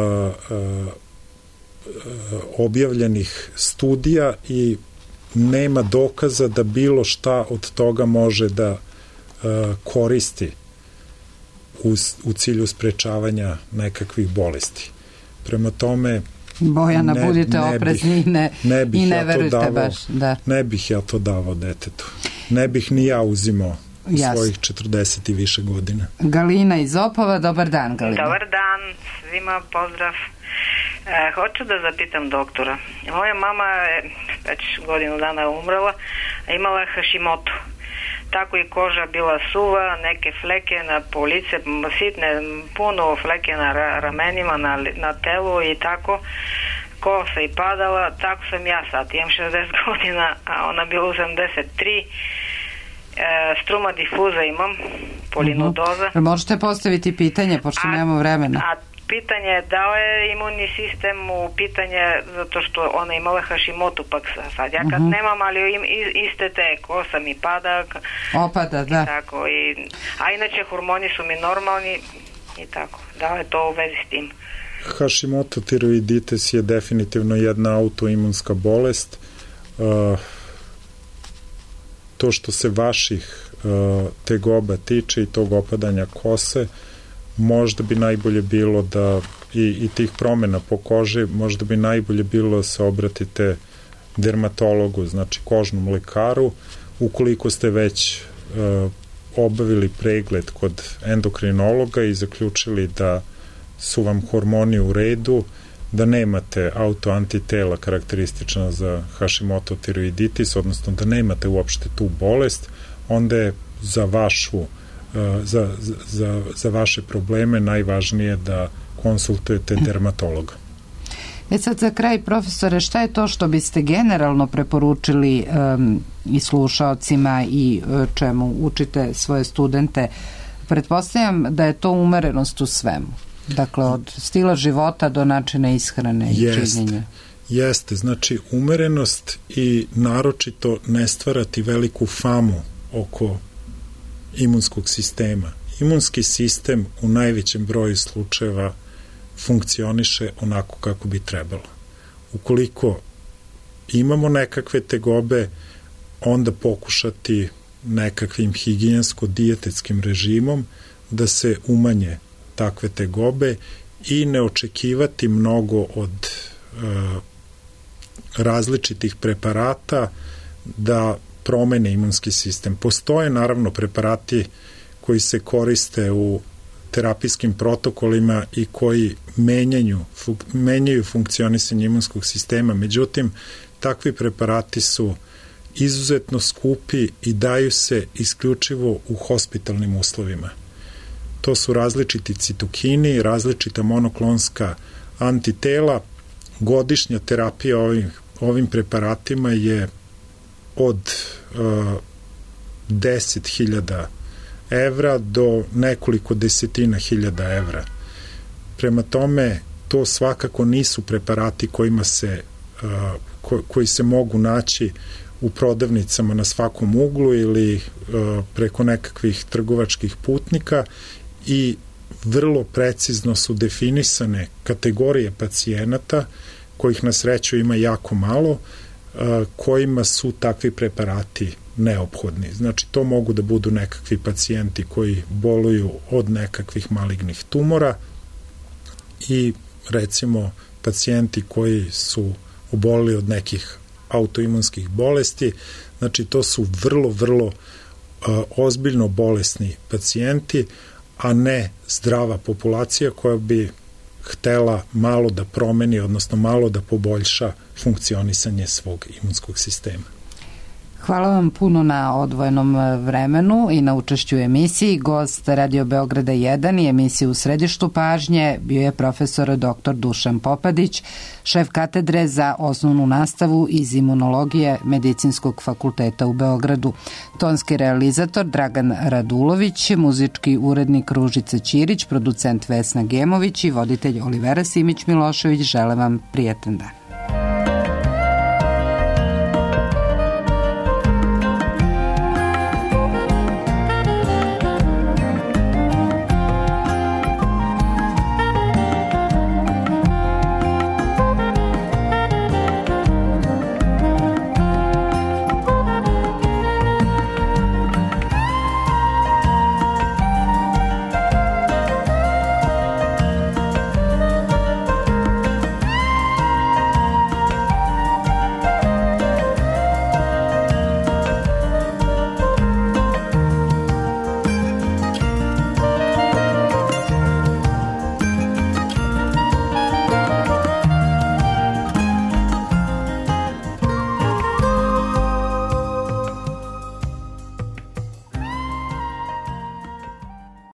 objavljenih studija i nema dokaza da bilo šta od toga može da koristi u cilju sprečavanja nekakvih bolesti. Prema tome, Bojana, budite oprezni i ne verujte baš. Da. Ne bih ja to davao detetu. Ne bih ni ja uzimao u svojih 40 i više godina. Galina iz Opava, dobar dan, Galina. Dobar dan, svima pozdrav. Hoću da zapitam doktora. Moja mama je već godinu dana umrla, a imala je Hashimoto. Tako i koža bila suva, neke fleke po lice, sitne, puno fleke na ramenima, na telu i tako. Kosa i padala, tako sam ja sad. Imam 60 godina, a ona bila 73. Struma difuza imam, polinodoza. Možete postaviti pitanje, pošto nemamo vremena. A pitanje je da li je imunni sistem u pitanje, zato što ona imala Hashimoto, pak sad ja kad nemam, ali iste te kosa mi pada. Opada, da. Tako, a inače hormoni su mi normalni i tako. Da li je to u vezi s tim? Hashimoto tiroiditis je definitivno jedna autoimunska bolest. To što se vaših tegoba tiče i tog opadanja kose, možda bi najbolje bilo da i tih promjena po koži, možda bi najbolje bilo da se obratite dermatologu, znači kožnom lekaru, ukoliko ste već obavili pregled kod endokrinologa i zaključili da su vam hormoni u redu, da nemate autoantitela karakteristična za Hashimoto tiroiditis, odnosno da nemate uopšte tu bolest, onda je za vaše probleme najvažnije da konsultujete dermatologa. Sad za kraj, profesore, šta je to što biste generalno preporučili i slušaocima i čemu učite svoje studente? Pretpostavljam da je to umerenost u svemu. Dakle, od stila života do načina ishrane i življenja. Jeste, znači umerenost i naročito ne stvarati veliku famu oko imunskog sistema. Imunski sistem u najvećem broju slučajeva funkcioniše onako kako bi trebalo. Ukoliko imamo nekakve tegobe, onda pokušati nekakvim higijensko-dijetetskim režimom da se umanje takve tegobe i ne očekivati mnogo od različitih preparata da promene imunski sistem. Postoje naravno preparati koji se koriste u terapijskim protokolima i koji menjaju funkcionisanje imunskog sistema, međutim takvi preparati su izuzetno skupi i daju se isključivo u hospitalnim uslovima. To su različiti citokini, različita monoklonska antitela. Godišnja terapija ovim preparatima je od 10.000 evra do nekoliko desetina hiljada evra. Prema tome, to svakako nisu preparati koji se mogu naći u prodavnicama na svakom uglu ili preko nekakvih trgovačkih putnika i vrlo precizno su definisane kategorije pacijenata, kojih na sreću ima jako malo, kojima su takvi preparati neophodni. Znači, to mogu da budu nekakvi pacijenti koji boluju od nekakvih malignih tumora i recimo pacijenti koji su obolili od nekih autoimunskih bolesti. Znači, to su vrlo ozbiljno bolesni pacijenti, a ne zdrava populacija koja bi htela malo da promeni, odnosno malo da poboljša funkcionisanje svog imunskog sistema. Hvala vam puno na odvojenom vremenu i na učešću u emisiji. Gost Radio Beograda 1 i emisije U središtu pažnje bio je profesor dr. Dušan Popadić, šef katedre za osnovnu nastavu iz imunologije Medicinskog fakulteta u Beogradu. Tonski realizator Dragan Radulović, muzički urednik Ružica Ćirić, producent Vesna Gemović i voditelj Olivera Simić Milošević. Želim vam prijetan dan.